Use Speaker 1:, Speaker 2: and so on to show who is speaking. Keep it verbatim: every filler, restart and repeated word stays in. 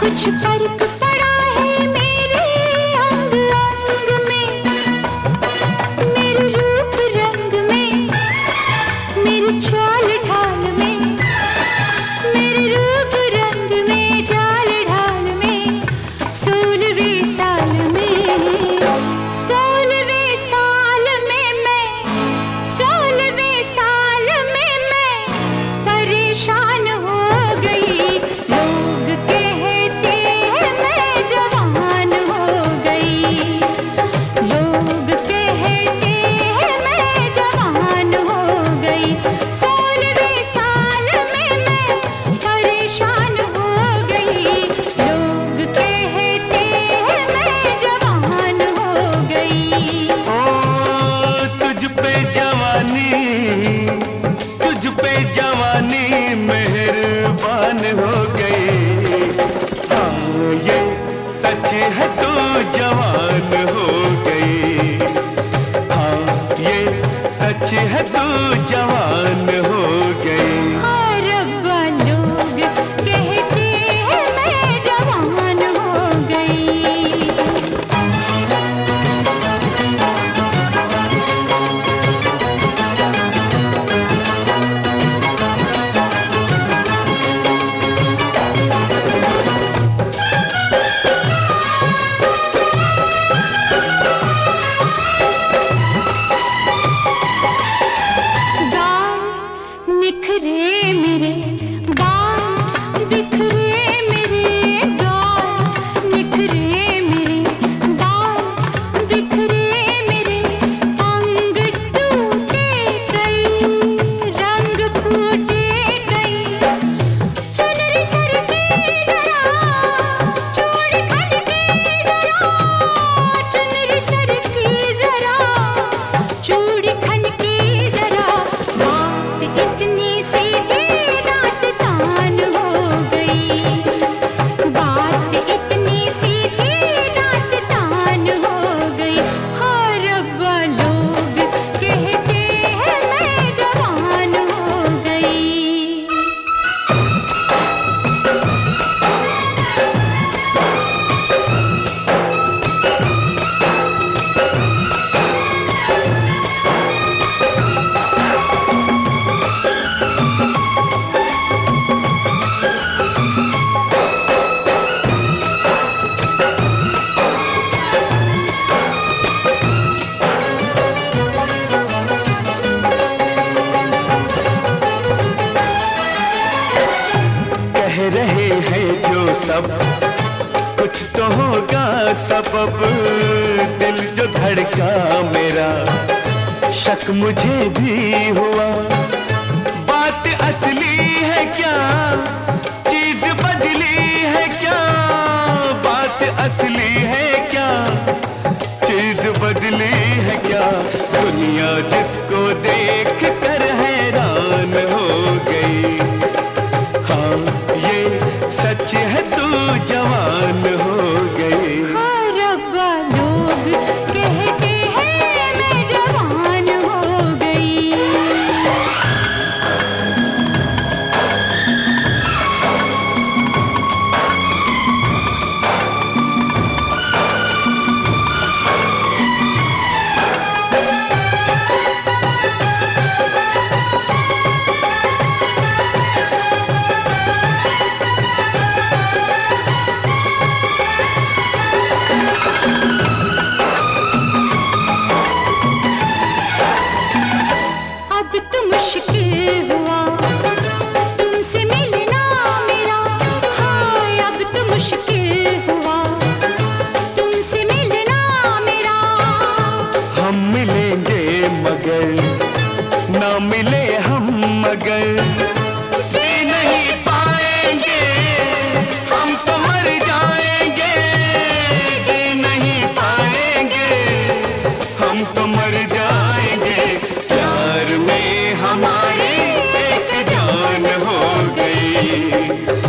Speaker 1: कुछ फर्क पड़ा है मेरे अंग अंग में, मेरे रूप रंग में, मेरे चाल ढाल में, मेरे रूप रंग में, चाल ढाल में, सोलहवें साल में, सोलहवें साल में मैं, सोलहवें साल में मैं परेशान हो गई। लोग कहते हैं मैं जवान हो गई, लोग कहते हैं मैं जवान हो गई। सोलहवें साल में मैं परेशान हो गई, लोग कहते हैं मैं जवान हो गई।
Speaker 2: ओ तुझ पे जवानी, तुझ पे जवानी मेहरबान हो गई। हाँ ये सच है तू जवान हो गई, हाँ ये सच है तू जवान हो गई।
Speaker 1: हाँ रब्बा लोग कहते हैं मैं जवान हो गई। गाल निखरे मेरे, गाल बिखरे मेरे, गाल निखरे मेरे, गाल बिखरे मेरे, अंग टूटे कई, रंग फूटे कई, चुनरी सरकी जरा, चूड़ी खनकी जरा, चुनरी सरकी जरा, चूड़ी खनकी जरा, बात इतनी सीधी दास्तान हो गई, बात इतनी सीधी दास्तान हो गई। हाँ रब्बा लोग कहते हैं मैं जवान हो गई।
Speaker 2: कह रहे हैं जो सब कुछ तो होगा सबब, दिल जो धड़का मेरा शक मुझे भी हुआ। बात असली है क्या, चीज बदली है क्या, बात असली है क्या, चीज बदली है क्या। दुनिया जिसको देख कर हैरान हो गई, हाँ ये सच है तू जवान हो गई।
Speaker 1: हाँ रब्बा लोग कहते हैं मैं जवान हो गई। अब तो मुश्किल हुआ तुमसे मिलना मेरा, हाय अब तो मुश्किल हुआ तुमसे मिलना मेरा।
Speaker 2: हम मिलेंगे मगर ना मिले हम मगर, जी नहीं पाएंगे हम तो मर जाएंगे, जी नहीं पाएंगे हम तो मर जाएंगे। प्यार में हमारी एक जान हो गई,